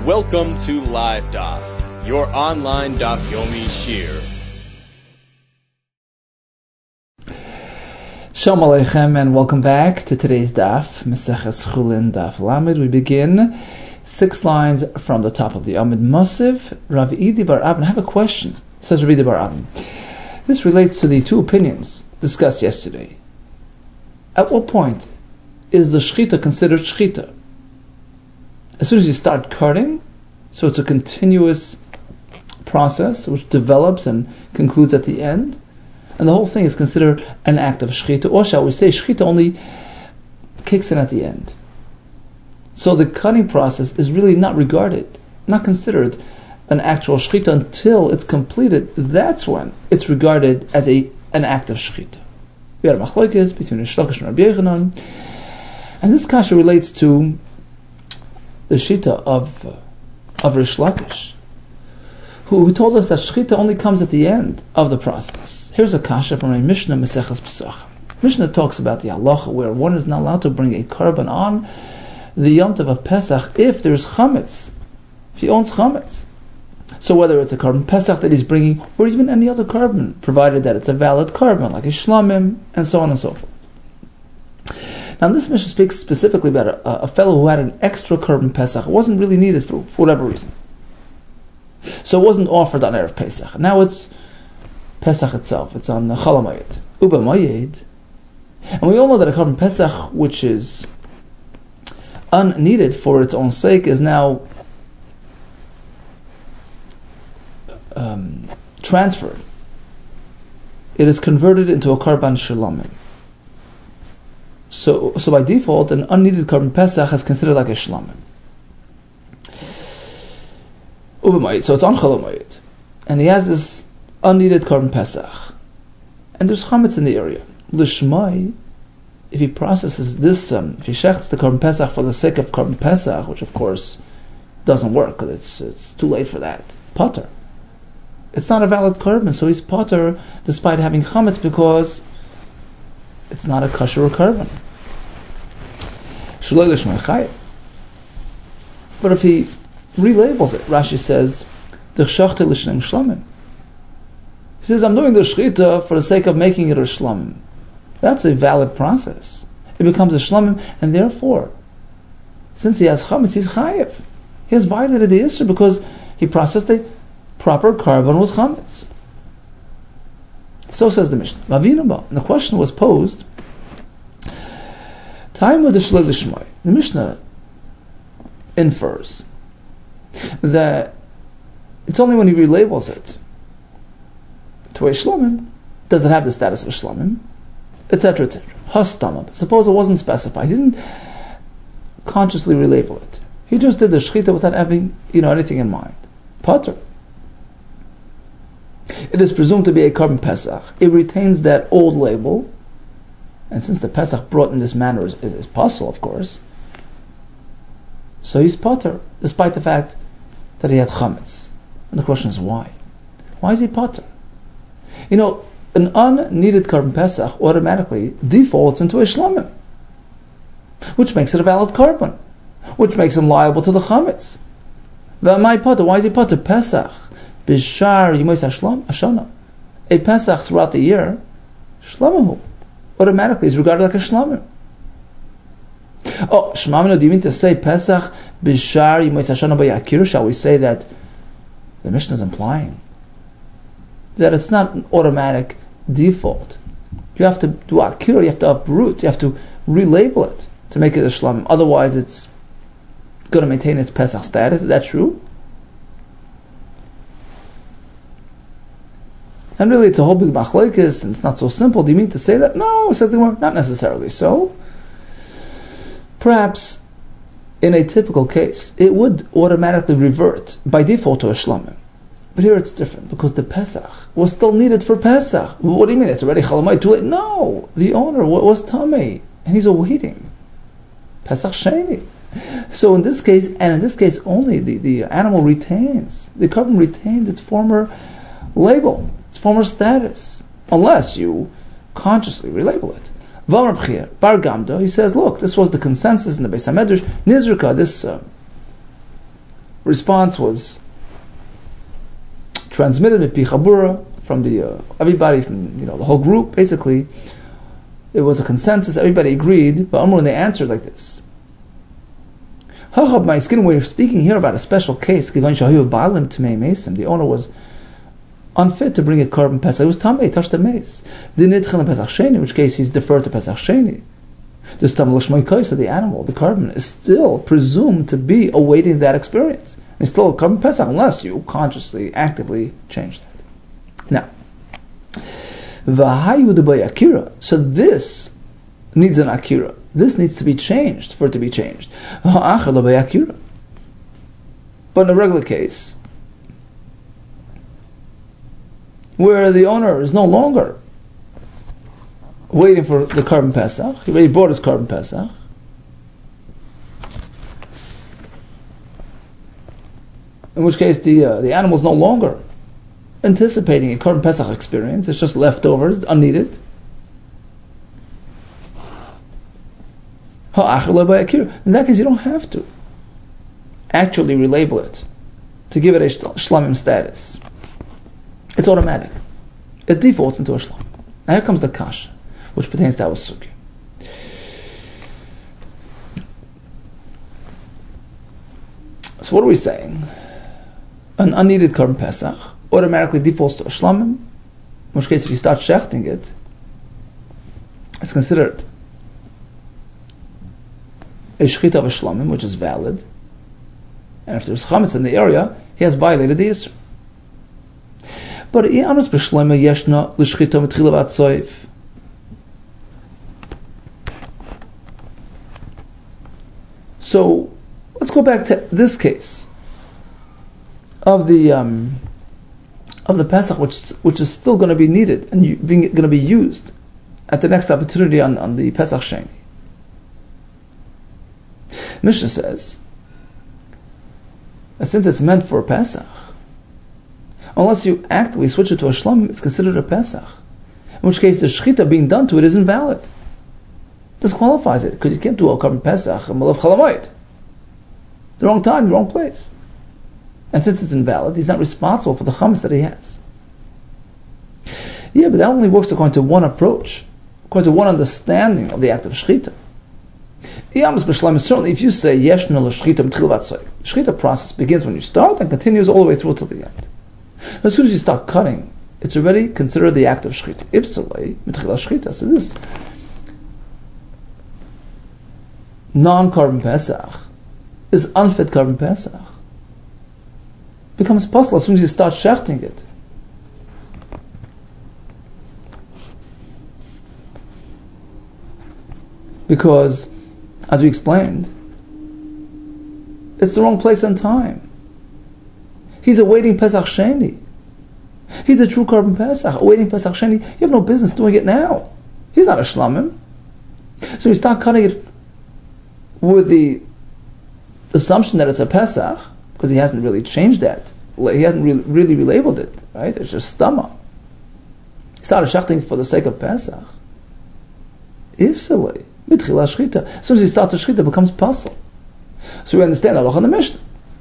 Welcome to Live Daf, your online Daf Yomi Shir. Shalom Aleichem and welcome back to today's Daf, Maseches Chulin Daf Lamed. We begin 6 lines from the top of the Amud Masiv. Rav Idi Bar Avin, I have a question. Says Rav Idi Bar Avin. This relates to the two opinions discussed yesterday. At what point is the shchita considered shchita? As soon as you start cutting, so it's a continuous process which develops and concludes at the end, and the whole thing is considered an act of shchita, or shall we say shchita only kicks in at the end. So the cutting process is really not considered an actual shchita until it's completed. That's when it's regarded as an act of shchita. We had a machlokes between Rish Lakish and Rabbi Yochanan, and this kasha relates to the shita of Rish Lakish, who told us that shchita only comes at the end of the process. Here's a kasha from a Mishnah, Maseches Pesachim. Mishnah talks about the halacha where one is not allowed to bring a korban on the Yom Tov of Pesach if there's chametz, if he owns chametz. So whether it's a korban Pesach that he's bringing, or even any other korban, provided that it's a valid korban, like a shlamim, and so on and so forth. Now this Mishnah speaks specifically about a fellow who had an extra korban Pesach. It wasn't really needed for whatever reason. So it wasn't offered on Erev Pesach. Now it's Pesach itself. It's on Chol HaMoed. Uba Moed. And we all know that a korban Pesach, which is unneeded for its own sake, is now transferred. It is converted into a korban shlamim. So by default, an unneeded korban Pesach is considered like a shlamim. So it's on Chol HaMoed, and he has this unneeded korban Pesach, and there's chametz in the area. Lishmai, if he processes this, if he shechts the korban Pesach for the sake of korban Pesach, which of course doesn't work because it's too late for that. Potter. It's not a valid korban, so he's potter despite having chametz because it's not a kosher korban. Shaloi lishmai chayev. But if he relabels it, Rashi says, "D'chshachta l'shneim shlamim." He says, "I'm doing the shchita for the sake of making it a shlamim." That's a valid process. It becomes a shlamim, and therefore, since he has chametz, he's chayev. He has violated the issur because he processed a proper korban with chametz. So says the Mishnah. And the question was posed. Time with the shloi lishmai. The Mishnah infers that it's only when he relabels it to a shlamim does it have the status of a shlamim, etc., etc. Hastama. Suppose it wasn't specified. He didn't consciously relabel it. He just did the shchita without having anything in mind. Potter. It is presumed to be a korban Pesach. It retains that old label, and since the Pesach brought in this manner is possible, of course, so he's potter, despite the fact that he had chametz. And the question is why? Why is he potter? An unneeded korban Pesach automatically defaults into a shlamim, which makes it a valid korban, which makes him liable to the chametz. V'amai potter? Why is he potter? Pesach bishar yimos hashana. A Pesach throughout the year, shlamahu, automatically is regarded like a shlamim. Oh, Shmamino, do you mean to say Pesach bishar yimos hashana b'yakir? Shall we say that the Mishnah is implying that it's not an automatic default? You have to do akira, you have to uproot, you have to relabel it to make it a shlamim. Otherwise, it's going to maintain its Pesach status. Is that true? And really, it's a whole big machlokes, and it's not so simple. Do you mean to say that? No, says the Gemara, not necessarily so. Perhaps, in a typical case, it would automatically revert by default to a shlamim. But here it's different, because the Pesach was still needed for Pesach. What do you mean? It's already Chol HaMoed, too late? No, the owner was Tamei, and he's awaiting Pesach Sheni. So in this case, and in this case only, the animal retains, the korban retains its former label, its former status, unless you consciously relabel it. Bar Gamda, he says, look, this was the consensus in the Beis HaMedrash, Nizrika, this response was transmitted with Pichabura from the everybody from the whole group. Basically, it was a consensus. Everybody agreed. But Amr, they answered like this: my skin. We're speaking here about a special case. The owner was unfit to bring a carbon pesach. It was tamei, touched the mace. In which case he's deferred to pesach sheni. The animal, the carbon, is still presumed to be awaiting that experience. It's still a carbon pesach unless you consciously, actively change that. Now, so this needs an akira. This needs to be changed for it to be changed. But in a regular case, where the owner is no longer waiting for the carbon pesach, he already bought his carbon pesach, in which case the animal is no longer anticipating a carbon pesach experience, it's just leftovers, unneeded. In that case, you don't have to actually relabel it to give it a shlamim status. It's automatic. It defaults into a shlam. Now here comes the kasha, which pertains to our sugya. So what are we saying? An unneeded carbon pesach automatically defaults to a shlamim, in which case if you start shechting it, it's considered a shechita of a shlamim, which is valid. And if there's chametz in the area, he has violated the Yisr. But so let's go back to this case of the Pesach, which is still going to be needed and going to be used at the next opportunity on the Pesach Sheni. Mishnah says that since it's meant for a Pesach, unless you actively switch it to a shlam, it's considered a Pesach. In which case, the shechita being done to it is invalid. Disqualifies it, because you can't do a carbon Pesach and malav chalamayit. The wrong time, the wrong place. And since it's invalid, he's not responsible for the chametz that he has. Yeah, but that only works according to one approach, according to one understanding of the act of shechita. Certainly, if you say yeshna l'shechita m'tchil vatsoy, the shechita process begins when you start and continues all the way through till the end. As soon as you start cutting, it's already considered the act of shechita. Ipsalei m'tchila shechita. So this non-carbon pesach is unfit carbon pesach. Becomes possible as soon as you start shechting it. Because, as we explained, it's the wrong place and time. He's awaiting Pesach Sheni. He's a true carbon Pesach, awaiting Pesach Sheni. You have no business doing it now. He's not a shlamim. So you start cutting it with the assumption that it's a Pesach, because he hasn't really changed that. He hasn't really relabeled it, right? It's just stomach. He started shechting for the sake of Pesach. Ifsalei, mitchila shchita. As soon as he starts the shchita, it becomes puzzle. So we understand the halacha in the Mishnah.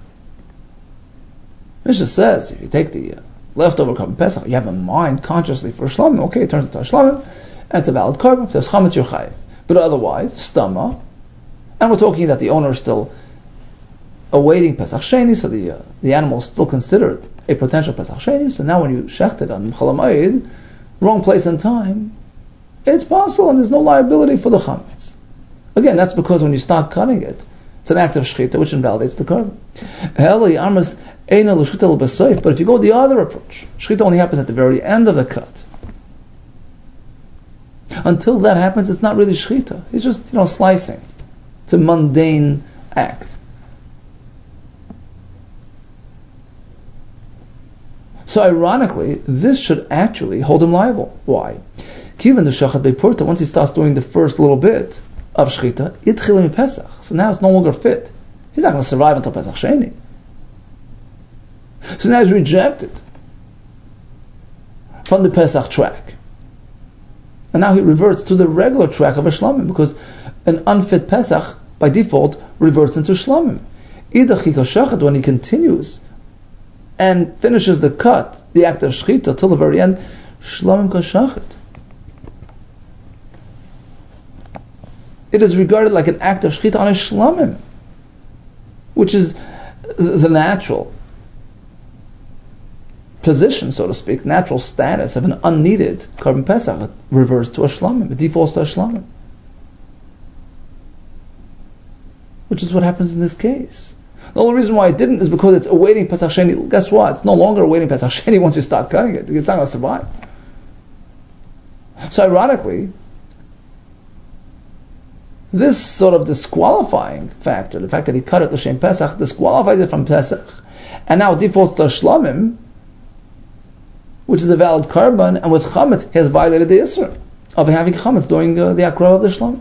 Mishnah says, if you take the leftover carbon Pesach, you have a mind consciously for shlamim, okay, it turns into a shlamim, and it's a valid carbon. If there's chametz, you're chayiv. But otherwise, stama, and we're talking that the owner is still awaiting Pesach Sheni, so the animal is still considered a potential Pesach Sheni, so now when you shecht it on Chalamayid, wrong place and time, it's possible and there's no liability for the chametz. Again, that's because when you start cutting it, it's an act of shechita which invalidates the carbon. But if you go the other approach, shechita only happens at the very end of the cut. Until that happens, it's not really shechita. It's just slicing. It's a mundane act. So ironically, this should actually hold him liable. Why? Given the shachat beipurta, once he starts doing the first little bit of shechita, itchil Pesach. So now it's no longer fit. He's not going to survive until Pesach Sheni. So now he's rejected from the Pesach track. And now he reverts to the regular track of a shlamim, because an unfit Pesach, by default, reverts into shlamim. Idach shachet, when he continues and finishes the cut, the act of shechita till the very end, shlamim kashachet. It is regarded like an act of shechita on a shlamim, which is the natural position, so to speak, natural status of an unneeded Korban Pesach. It reverts to a shlamim, it defaults to a shlamim. Which is what happens in this case. The only reason why it didn't is because it's awaiting Pesach Sheni. Guess what? It's no longer awaiting Pesach Sheni once you start cutting it. It's not going to survive. So ironically, this sort of disqualifying factor, the fact that he cut it L'Shem Pesach, disqualifies it from Pesach, and now defaults to Shlamim, which is a valid Karban, and with Chametz, he has violated the Isra of having Chametz during the Akrava of the Shlamim.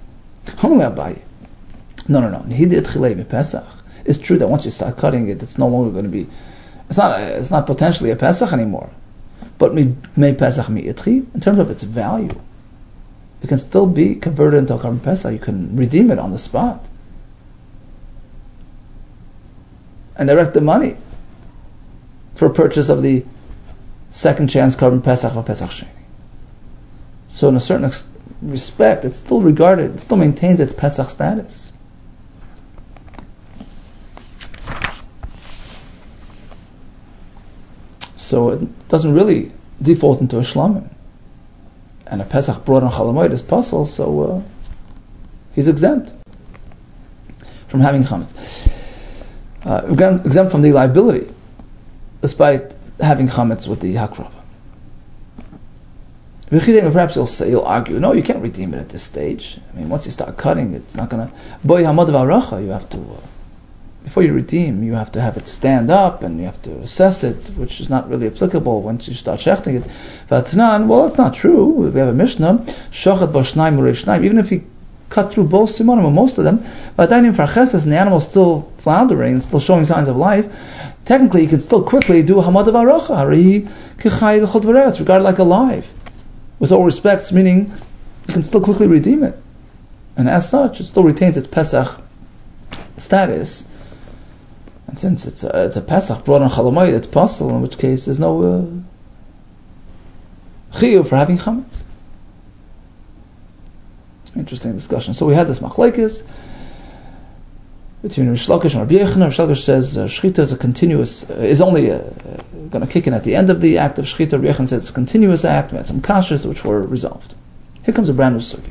No. He did Chilei Pesach. It's true that once you start cutting it, it's no longer going to be, it's not potentially a Pesach anymore. But may Pesach mi itchi, in terms of its value, it can still be converted into a Korban Pesach. You can redeem it on the spot and direct the money for purchase of the second chance Korban Pesach or Pesach Sheni. So in a certain respect, it's still regarded, it still maintains its Pesach status. So it doesn't really default into a shlamim. And a Pesach brought on Chalamoid is puzzle, so he's exempt from having chametz. Exempt from the liability, despite having chametz with the hakrava. Perhaps you'll argue, no, you can't redeem it at this stage. I mean, once you start cutting, it's not going to. Boy hamad v'aracha, you have to. Before you redeem, you have to have it stand up and you have to assess it, which is not really applicable once you start shechting it. Well, it's not true. We have a Mishnah, shochet b'shnayim u'rei shnayim. Even if you cut through both simanim or most of them, but then farcheses and the animal is still floundering, still showing signs of life, technically you can still quickly do hamad v'aracha. Harihi k'chay l'chol dvarei. It's regarded like alive, with all respects, meaning you can still quickly redeem it, and as such, it still retains its Pesach status. And since it's a Pesach brought on Chalamayit, it's possible, in which case there's no chiyuv for having chametz. It's an interesting discussion. So we had this machlekes between Rish Lakish and Rabbi Yochanan. Rish Lakish says shechita is a continuous, is only going to kick in at the end of the act of shechita. Rabbi Yochanan says it's a continuous act. We had some kashas which were resolved. Here comes a brand new sugi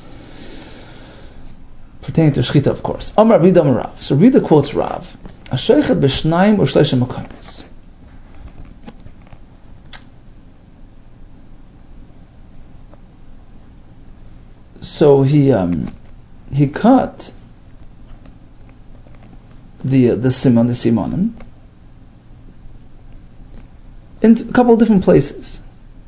pertaining to shechita, of course. Amar Rabbi Dam Rav. So Rabbi quotes Rav. Ashaychet b'shnayim u'shleishim makomis. So he cut the simanim in a couple of different places.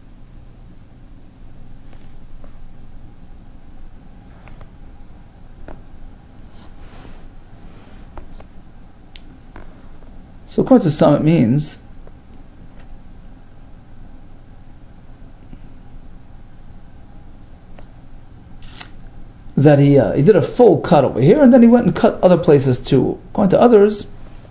So according to some, it means that he did a full cut over here, and then he went and cut other places too. According to others,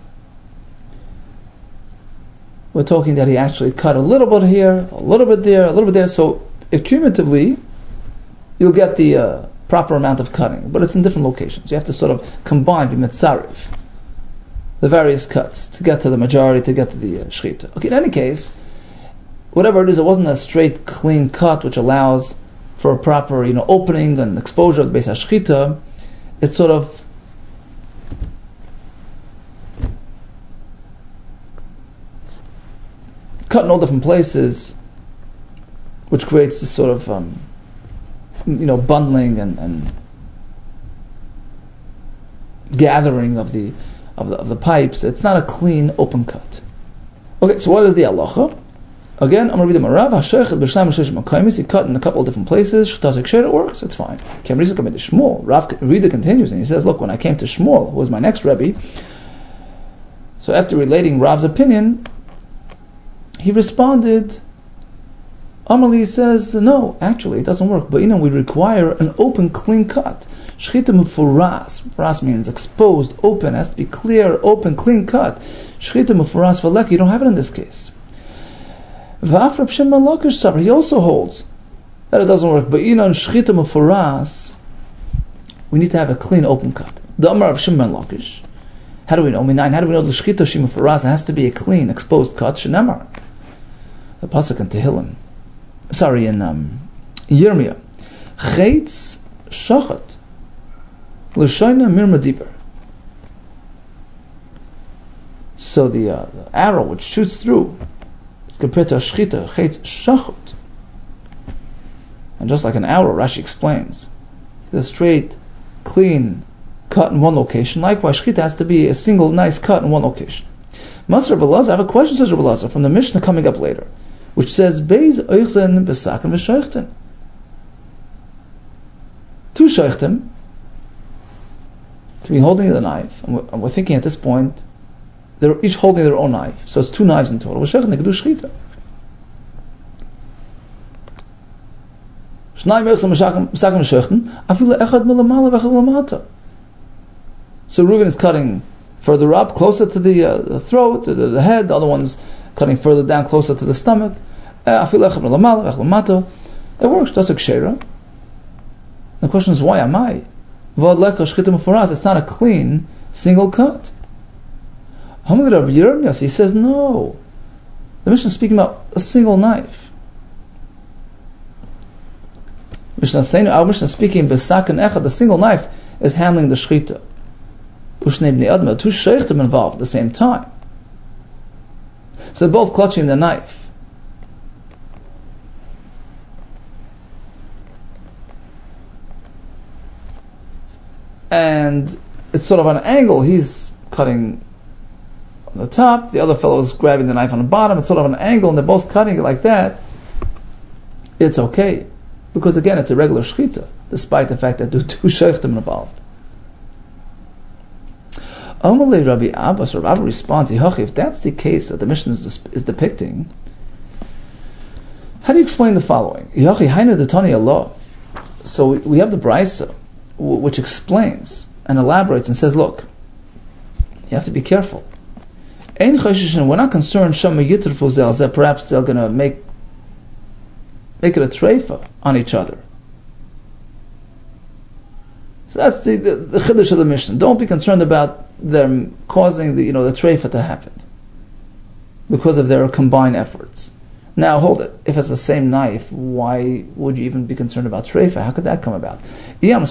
we're talking that he actually cut a little bit here, a little bit there, a little bit there. So cumulatively, you'll get the proper amount of cutting, but it's in different locations. You have to sort of combine the mitzarif, the various cuts, to get to the majority, to get to the shechita. Okay, in any case, whatever it is, it wasn't a straight, clean cut which allows for a proper, opening and exposure of the Beis HaShechita. It's sort of cut in all different places, which creates this sort of, bundling and gathering of the pipes. It's not a clean, open cut. Okay, so what is the halacha? Again, Amar B'Dam Rav, Hashaychet b'shnayim u'shleishim makomis. He cut in a couple of different places. Sh'tazik sher, it works. It's fine. Kemrizah coming to Shmuel. Rav Rida continues and he says, "Look, when I came to Shmuel, who was my next Rebbe, so after relating Rav's opinion, he responded Amarli says, no, actually, it doesn't work. But we require an open, clean cut. Shchita mufuras. Furas means exposed, open, has to be clear, open, clean cut. Shchita mufuras v'lek, you don't have it in this case. V'af Reb Shimon Lakish Savar, he also holds that it doesn't work. But shchita mufuras, we need to have a clean, open cut. The Amar of Shimon Lakish. How do we know? How do we know the shchita shima mufuras has to be a clean, exposed cut? Shenemar. The pasuk in Tehillim. Sorry, in Yirmiyah. Chetz shachat l'shayna mirma diber. So the arrow which shoots through is compared to a shchita, chetz shachat. And just like an arrow, Rashi explains, the straight, clean cut in one location. Likewise, shchita has to be a single, nice cut in one location. Master Rabbi Elazar, I have a question, says Rabbi Elazar, from the Mishnah coming up later, which says, Beis oichzen besaken v'shoichten. Two shoichtim to be holding the knife, and we're thinking at this point, they're each holding their own knife, so it's two knives in total. V'shoichten, they can do shchita. Shnayim oichzen besaken v'shoichten, afilu echad milamala v'echad milamata. So Reuben is cutting further up, closer to the throat, to the head. The other one's cutting further down, closer to the stomach. It works. That's a kshera. The question is, why am I? It's not a clean, single cut. He says, no. The Mishnah is speaking about a single knife. Our Mishnah is speaking, the single knife is handling the shchita. Two sheichtim involved at the same time. So they're both clutching the knife. And it's sort of on an angle. He's cutting on the top, the other fellow is grabbing the knife on the bottom. It's sort of an angle, and they're both cutting it like that. It's okay. Because again, it's a regular shchita, despite the fact that there are two sheichtim involved. Amalei Rabbi Abbas, or Rabbi responds, if that's the case that the Mishnah is depicting, how do you explain the following? So we have the Brisa, which explains and elaborates and says, look, you have to be careful. We're not concerned, perhaps they're going to make it a treifa on each other. So that's the chiddush of the Mishnah. Don't be concerned about them causing the treifa to happen because of their combined efforts. Now hold it. If it's the same knife, why would you even be concerned about treifa? How could that come about? Yeah,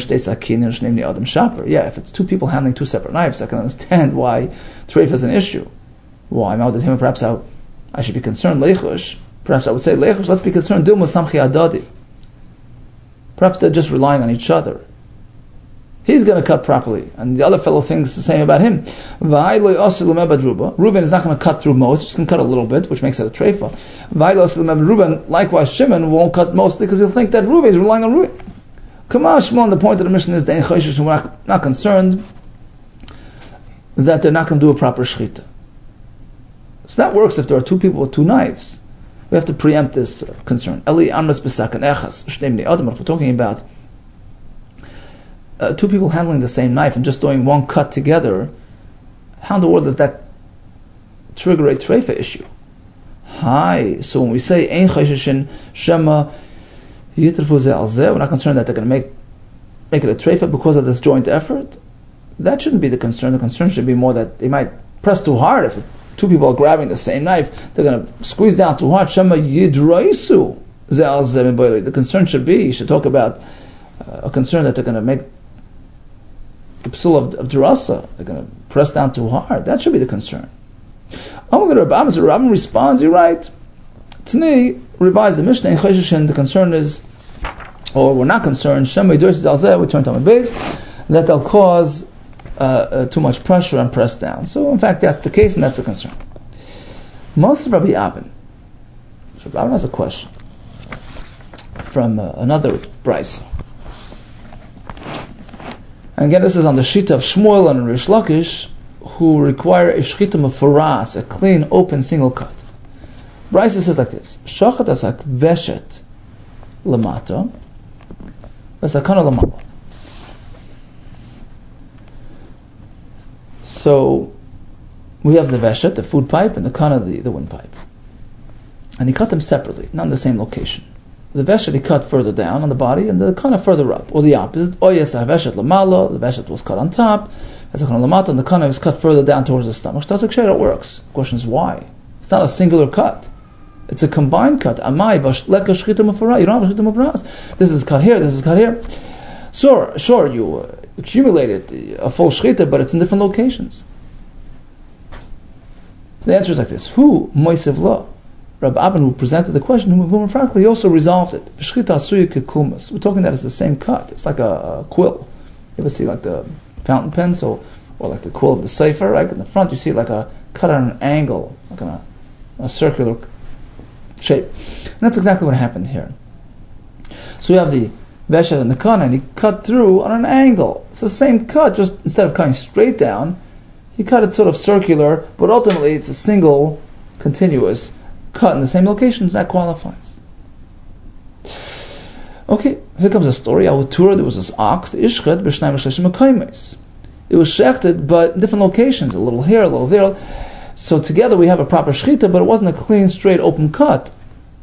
if it's two people handling two separate knives, I can understand why treifa is an issue. Why? Perhaps I should be concerned. Leichush. Perhaps I would say leichush. Let's be concerned. Dilma samchi adadi. Perhaps they're just relying on each other. He's going to cut properly, and the other fellow thinks the same about him. Reuben is not going to cut through most; he's going to cut a little bit, which makes it a treifa. Reuben, likewise, Shimon won't cut mostly because he'll think that Reuben is relying on Reuben. Shimon, the point of the mission is that we're not concerned that they're not going to do a proper shchita. So that works if there are two people with two knives. We have to preempt this concern. Eli amras b'sakan echas shnei adam. If we're talking about two people handling the same knife and just doing one cut together, how in the world does that trigger a treifa issue? So when we say ein chayshishin shema yitrfu ze al ze, we're not concerned that they're going to make it a treifa because of this joint effort. That shouldn't be the concern. The concern should be more that they might press too hard. If two people are grabbing the same knife, they're going to squeeze down too hard. Shema yidraisu ze al ze. The concern should be, you should talk about a concern that they're going to make the psul of drasa, they're going to press down too hard. That should be the concern. Rabbi responds, you're right. Tani revise the Mishnah in Chesheshin. The concern is, or we're not concerned, we turn to my base, that they'll cause too much pressure and press down. So in fact that's the case, and that's the concern. Most of Rabbi Abin. So Rabbi Abin has a question from another brisa. And again, this is on the shita of Shmuel and Rish Lakish, who require a shchita mefuras, a clean, open, single cut. Brisa says like this: Shachat asak veshet lamata, vesakana lamala. So we have the veshet, the food pipe, and the kana, the windpipe. And he cut them separately, not in the same location. The veshet he cut further down on the body, and the kana further up, or the opposite. Oyes veshet lamala, the veshet was cut on top, vesakana lamata, and the kana was cut further down towards the stomach. It works. The question is why? It's not a singular cut. It's a combined cut. Amai vashleka shchita mufara. You don't have shchita mufaras. This is cut here. This is cut here. So sure, you accumulated a full shchita, but it's in different locations. The answer is like this: Who moisev lo? Rabbi Abin, who presented the question, who frankly also resolved it. Shchita asuya kekumas. We're talking that it's the same cut. It's like a quill. You ever see like the fountain pen, or like the quill of the sefer, right? In the front, you see like a cut on an angle, like a circular shape. And that's exactly what happened here. So we have the veshet and the kana, and he cut through on an angle. It's the same cut, just instead of cutting straight down, he cut it sort of circular, but ultimately it's a single, continuous cut in the same locations. That qualifies. Okay, here comes a story. There was this ox, the ishchet, b'shnai v'shleshim mekaymes. It was shechted, but in different locations, a little here, a little there. So together we have a proper shechita, but it wasn't a clean, straight, open cut.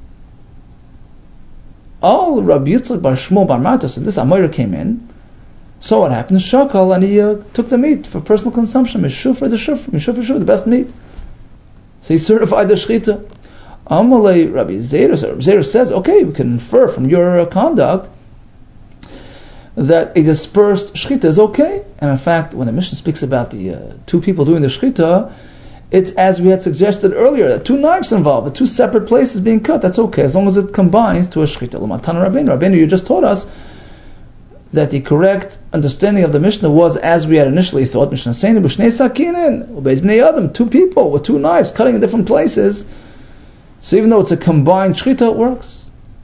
All Rabbi Yitzchak bar Shmuel bar Marta, so this Amoira came in. So what happened? Shakal, and he took the meat for personal consumption. Mishuf for the shuf, mishuf for shuf, the best meat. So he certified the shechita. Amalei Rabbi Zera says, okay, we can infer from your conduct that a dispersed shechita is okay. And in fact, when the Mishnah speaks about the two people doing the shechita, it's as we had suggested earlier, that two knives involved, two separate places being cut. That's okay, as long as it combines to a shechita. Rabbeinu, you just taught us that the correct understanding of the Mishnah was as we had initially thought. Mishnah saying, b'shnei sakinin, ubeis bnei adam, two people with two knives cutting in different places. So even though it's a combined shechita, it works.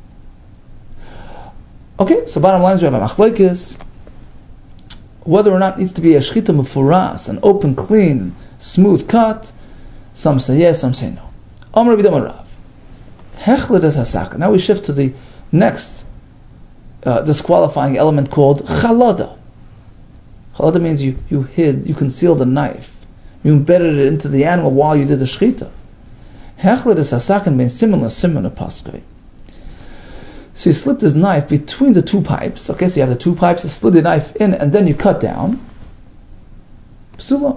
Okay, so bottom line is we have a machlokes whether or not it needs to be a shechita mefuras, an open, clean, smooth cut. Some say yes, some say no. Amar Rabbi Rav. Hechlet es hasaka. Now we shift to the next disqualifying element called chalada. Chalada means you concealed the knife. You embedded it into the animal while you did the shechita. Hechlet es hasaken means similar paskei. So you slipped his knife between the two pipes. Okay, so you have the two pipes, you slid the knife in, and then you cut down. Psula.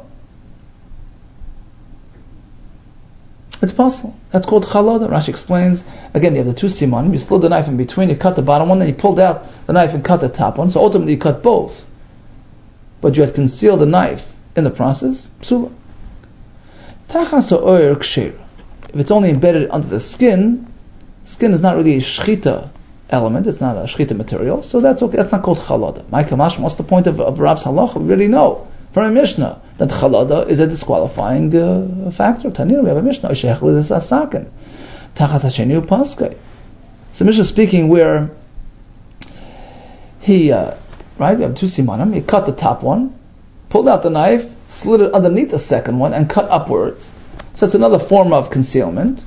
It's possible. That's called chalada. Rashi explains, again, you have the two simanim, you slid the knife in between, you cut the bottom one, then you pulled out the knife and cut the top one, so ultimately you cut both. But you had concealed the knife in the process. Psula. Tachas ha'oyer kshir. If it's only embedded under the skin is not really a shechita element, it's not a shechita material, so that's okay, that's not called chalada. My kamash, what's the point of Rab's halacha? We really know from a Mishnah that chalada is a disqualifying factor. Tanina, we have a Mishnah, shechlet is asaken, tachas hasheni upaskei. So Mishnah speaking where he, right, we have two simanim, he cut the top one, pulled out the knife, slid it underneath the second one, and cut upwards. So it's another form of concealment.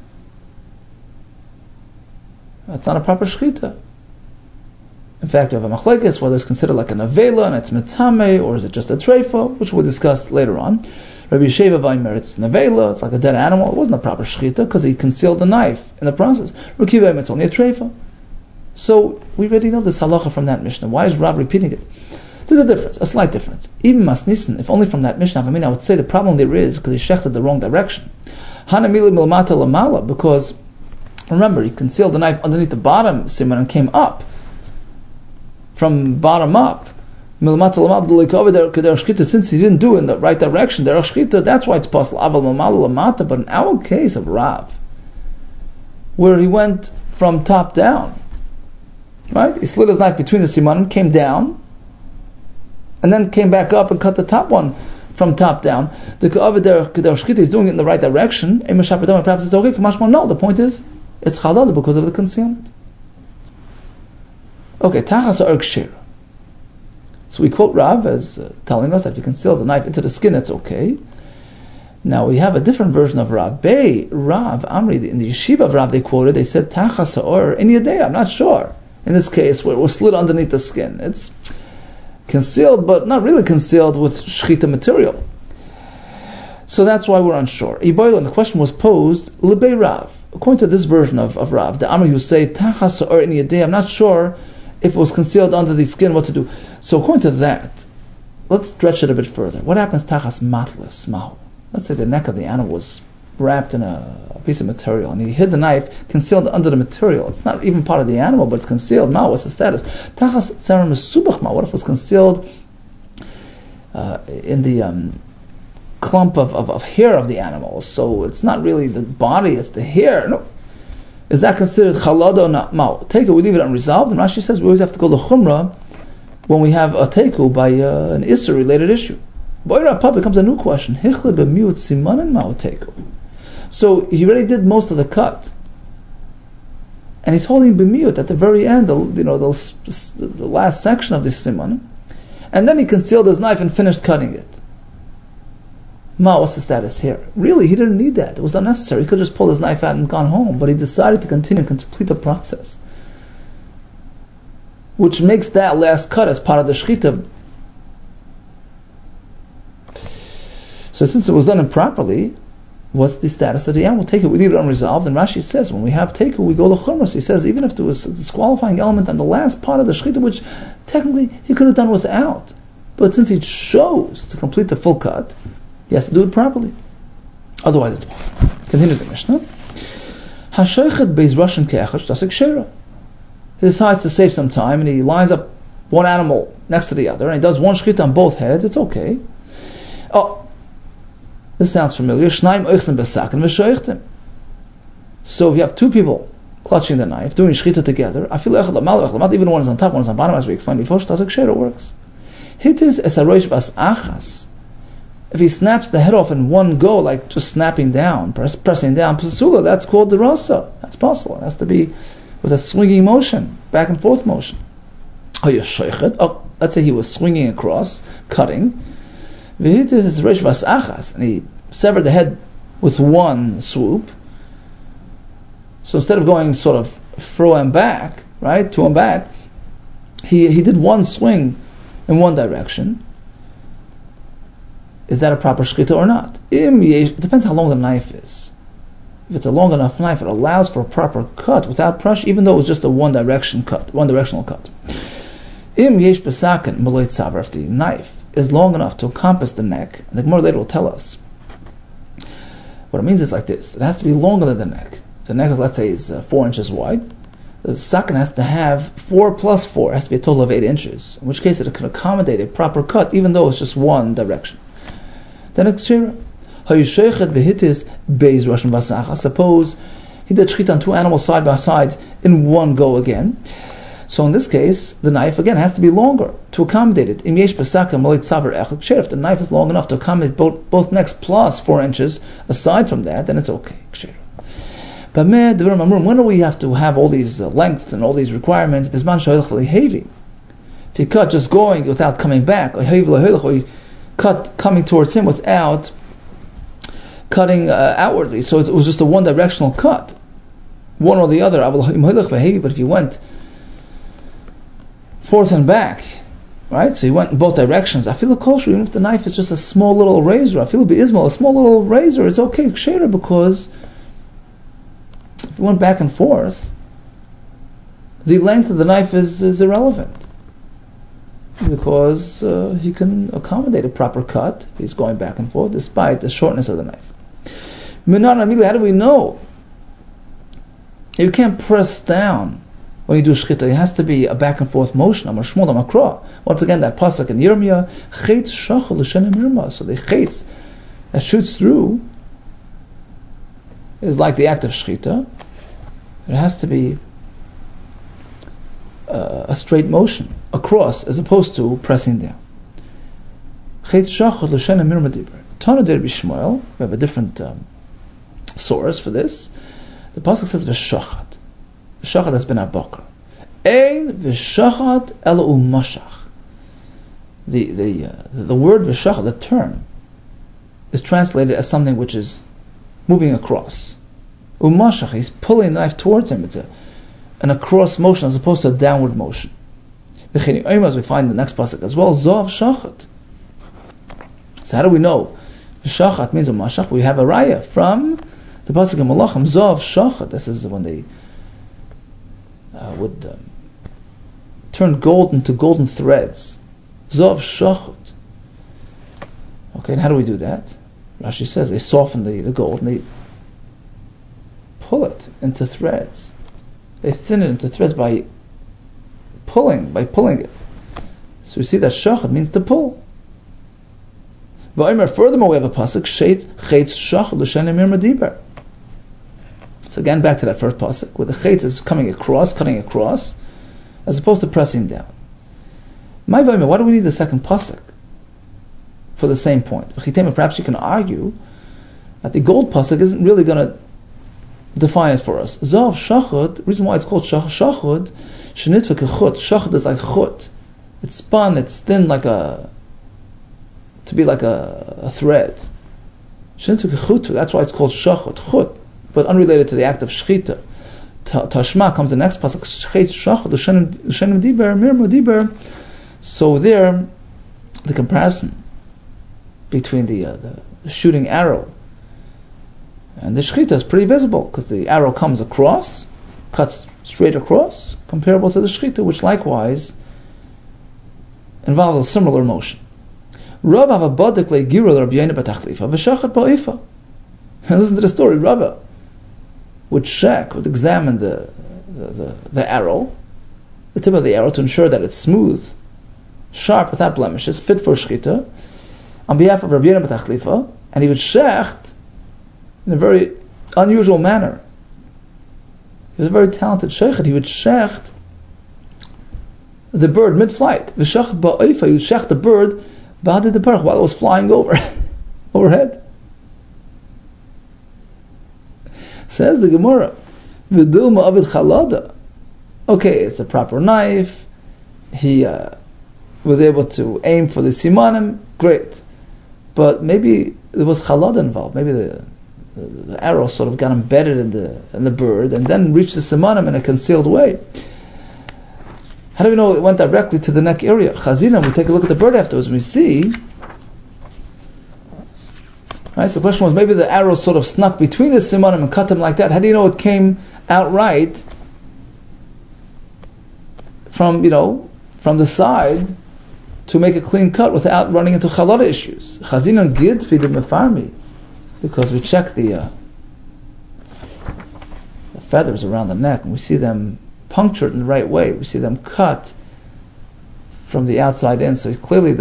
That's not a proper shechita. In fact, you have a machlekes whether it's considered like a nevela and it's metame, or is it just a treifa, which we'll discuss later on. Rabbi Sheva Vaimer, it's nevela, it's like a dead animal. It wasn't a proper shechita because he concealed the knife in the process. Rabbi Kiva, it's only a treifa. So we already know this halacha from that Mishnah. Why is Rav repeating it? There's a difference, a slight difference. Even Masnissen, if only from that Mishnah, I would say the problem there is because he shechted the wrong direction. Hanamili milmata lamala, because remember, he concealed the knife underneath the bottom siman and came up. From bottom up. Since he didn't do it in the right direction, that's why it's possible. But in our case of Rav, where he went from top down, right? He slid his knife between the simanim, came down, and then came back up and cut the top one from top down. The Shchita is doing it in the right direction. Perhaps it's okay. No, the point is, it's chalada because of the concealment. Okay, tachas ha'or kshir. So we quote Rav as telling us that if you conceal the knife into the skin, it's okay. Now we have a different version of Rav. Rav Amri, in the yeshiva of Rav, they quoted, they said, Tachas ha'or in yadei, I'm not sure. In this case, we're slit underneath the skin. It's concealed, but not really concealed with shchita material. So that's why we're unsure. And the question was posed, Lebei Rav. According to this version of Rav, the Amri who say, Tachas ha'or in yadei, I'm not sure if it was concealed under the skin, what to do. So according to that, let's stretch it a bit further. What happens Tachas matlas mahu? Let's say the neck of the animal was wrapped in a piece of material, and he hid the knife concealed under the material. It's not even part of the animal, but it's concealed. Now, what's the status? Tachas tzara mesubach ma. What if it was concealed in the clump of hair of the animal? So it's not really the body; it's the hair. No, is that considered chalada or not? Ma. Take it, we leave it unresolved. And Rashi says we always have to go to chumrah when we have a teku by an issur related issue. Boira becomes a new question. So he already did most of the cut, and he's holding b'miut at the very end, the last section of this siman, and then he concealed his knife and finished cutting it. What's the status here? Really, he didn't need that. It was unnecessary. He could just pull his knife out and gone home, but he decided to continue and complete the process, which makes that last cut as part of the shchita. So since it was done improperly, what's the status of the animal? Take it, we leave it unresolved. And Rashi says, when we have take it, we go to chumrah. So he says, even if there was a disqualifying element on the last part of the shechita, which technically he could have done without, but since he chose to complete the full cut, he has to do it properly. Otherwise, it's possible. Continues the Mishnah. Hashoichet beis Russian ke'echad tasik shera. He decides to save some time, and he lines up one animal next to the other, and he does one shechita on both heads. It's okay. Oh. This sounds familiar. So if you have two people clutching the knife, doing shechita together, not even one is on top, one is on bottom, as we explained before, it works. If he snaps the head off in one go, like just snapping down, pressing down, that's called the rasa. That's possible. It has to be with a swinging motion, back and forth motion. Let's say he was swinging across, cutting, and he severed the head with one swoop. So instead of going sort of fro and back, right, to and back, he did one swing in one direction. Is that a proper shechita or not? It depends how long the knife is. If it's a long enough knife, it allows for a proper cut without pressure, even though it was just a one directional cut. If the knife is long enough to encompass the neck, and the Gemara later will tell us. What it means is like this: it has to be longer than the neck. If the neck is, let's say, is 4 inches wide, the sakin has to have 4 plus 4. It has to be a total of 8 inches. In which case, it can accommodate a proper cut, even though it's just one direction. Then it's shira. Suppose he did shechita on two animals side by side in one go again. So in this case, the knife again has to be longer to accommodate it. If the knife is long enough to accommodate both necks plus 4 inches, aside from that, then it's okay. But when do we have to have all these lengths and all these requirements? If you cut just going without coming back, or you cut coming towards him without cutting outwardly, so it was just a one-directional cut, one or the other. But if you went forth and back, right? So you went in both directions. I feel a kosher, even if the knife is just a small little razor. I feel a small little razor. It's okay, ksheira, because if you went back and forth, the length of the knife is irrelevant, because he can accommodate a proper cut if he's going back and forth, despite the shortness of the knife. How do we know? You can't press down when you do shechita. It has to be a back and forth motion. Once again, that pasuk in Yirmiyah, chetz shachol l'shenem mirma. So the chetz that shoots through is like the act of shechita. It has to be a straight motion across, as opposed to pressing down. Chetz shachol l'shenem mirma dibur. Tana der b'Shmuel. We have a different source for this. The pasuk says v'shachat. V'shachat has been abakar. Ein v'shachat ela umashach. The word v'shachat, the term, is translated as something which is moving across. Umashach, he's pulling the knife towards him. It's an across motion as opposed to a downward motion. As we find in the next pasuk as well, Zav Shachat. So how do we know? Shachat means umashach. We have a raya from the pasuk in Malachim, Zav Shachat. This is when they would turn gold into golden threads. Zav Shachat. Okay, and how do we do that? Rashi says they soften the gold and they pull it into threads. They thin it into threads by pulling it. So we see that shachat means to pull. Furthermore, we have a pasuk chetz shachat l'shenim mirmadiber. So again, back to that first pasuk, where the chetz is cutting across, as opposed to pressing down. Why do we need the second pasuk for the same point? Perhaps you can argue that the gold pasuk isn't really going to define it for us. Zav shachud, the reason why it's called shachud, shenitva kechut. Shachud is like chut. It's spun, it's thin to be like a thread. Shenitva kechut, that's why it's called shachud, chut, but unrelated to the act of shchita. Tashma comes the next pasuk, chetz shachud, l'shenim diber, mir diber. So there, the comparison between the shooting arrow and the shechita is pretty visible, because the arrow comes across, cuts straight across, comparable to the shechita, which likewise involves a similar motion. Listen to the story. Rava would examine the arrow, the tip of the arrow, to ensure that it's smooth, sharp, without blemishes, fit for shechita, on behalf of Rabbi Yoina bar Tachlifa, and he would shecht in a very unusual manner. He was a very talented sheikh. He would shecht the bird mid-flight. He would shecht the bird while it was flying overhead. Says the Gemara, V'dilma avid chalada. Okay, it's a proper knife. He was able to aim for the simanim. Great. But maybe there was chalada involved. Maybe the arrow sort of got embedded in the bird and then reached the simanim in a concealed way. How do we know it went directly to the neck area? Chazina, we take a look at the bird afterwards and we see. Right, so the question was, maybe the arrow sort of snuck between the simanim and cut them like that. How do you know it came outright from the side to make a clean cut without running into chalada issues? Chazina gid fidim mefarmi, because we check the feathers around the neck and we see them punctured in the right way. We see them cut from the outside in. So clearly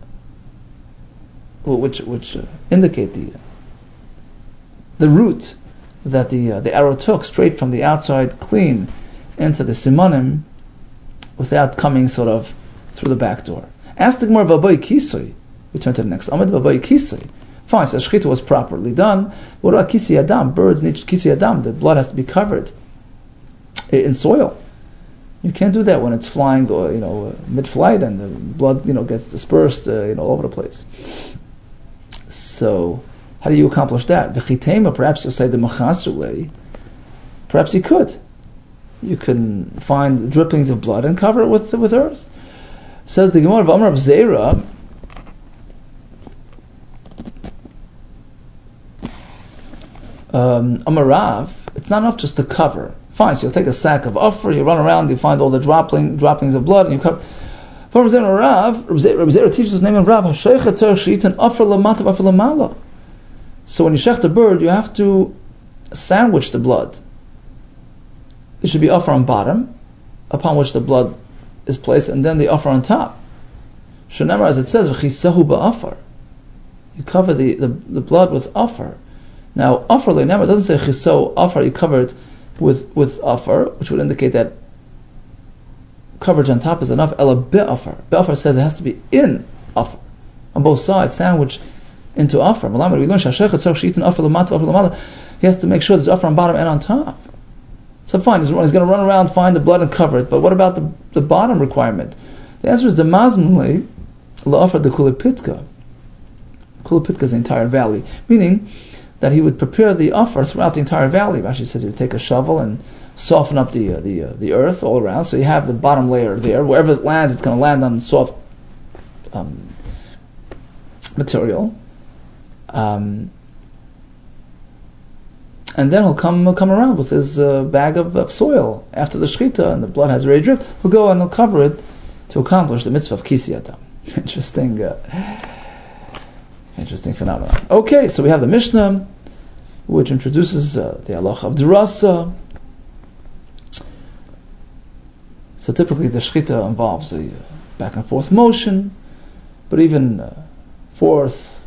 which indicate the route that the arrow took straight from the outside clean into the simanim without coming sort of through the back door. Ask the Gemara Vabai Kisoi. We turn to the next Amid Vabai Kisoi. Fine, so shechita was properly done. What about Kisi Adam? Birds need Kisi Adam. The blood has to be covered in soil. You can't do that when it's flying, mid-flight, and the blood, gets dispersed, all over the place. So, how do you accomplish that? B'chitema, perhaps you'll say the machasule. Perhaps you could. You can find drippings of blood and cover it with earth. Says the Gemara of Amar Zera. Amarav, it's not enough just to cover. Fine, so you'll take a sack of offer, you run around, you find all the droppings of blood, and you cover. For example, Rabbi Zera teaches his name in Rav, so when you shech the bird, you have to sandwich the blood. It should be offer on bottom, upon which the blood is placed, and then the offer on top. Shenemar, as it says, you cover the blood with offer. Now, offer le'nemar doesn't say chiso offer. You cover it with offer, which would indicate that coverage on top is enough. Ela be'offer. Be'offer says it has to be in offer, on both sides, sandwiched into offer. We learn he has to make sure there's offer on bottom and on top. So fine, he's going to run around, find the blood and cover it. But what about the bottom requirement? The answer is the mazmuli la'offer the kulipitka. Kol Pitka is the entire valley, meaning that he would prepare the offer throughout the entire valley. Rashi says he would take a shovel and soften up the earth all around, so you have the bottom layer there. Wherever it lands, it's going to land on soft material. And then he'll come around with his bag of soil after the shechita, and the blood has already dripped. He'll go and he'll cover it to accomplish the mitzvah of kisiyata. Interesting phenomenon. Okay, so we have the Mishnah, which introduces the halacha of derasa. So typically the shechita involves a back and forth motion, but even forth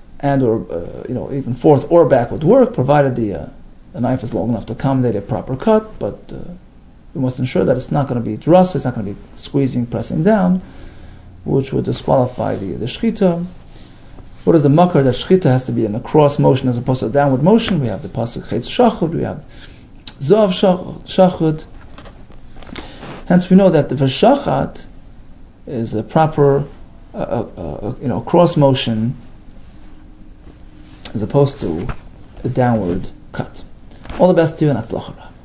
or back would work, provided the knife is long enough to accommodate a proper cut. But we must ensure that it's not going to be derasa, it's not going to be squeezing, pressing down, which would disqualify the shechita. What is the makar that shechita has to be in a cross motion as opposed to a downward motion? We have the pasuk chetz shachud, we have zav shachud. Hence, we know that the v'shachat is a proper, cross motion as opposed to a downward cut. All the best to you, and atzlacha.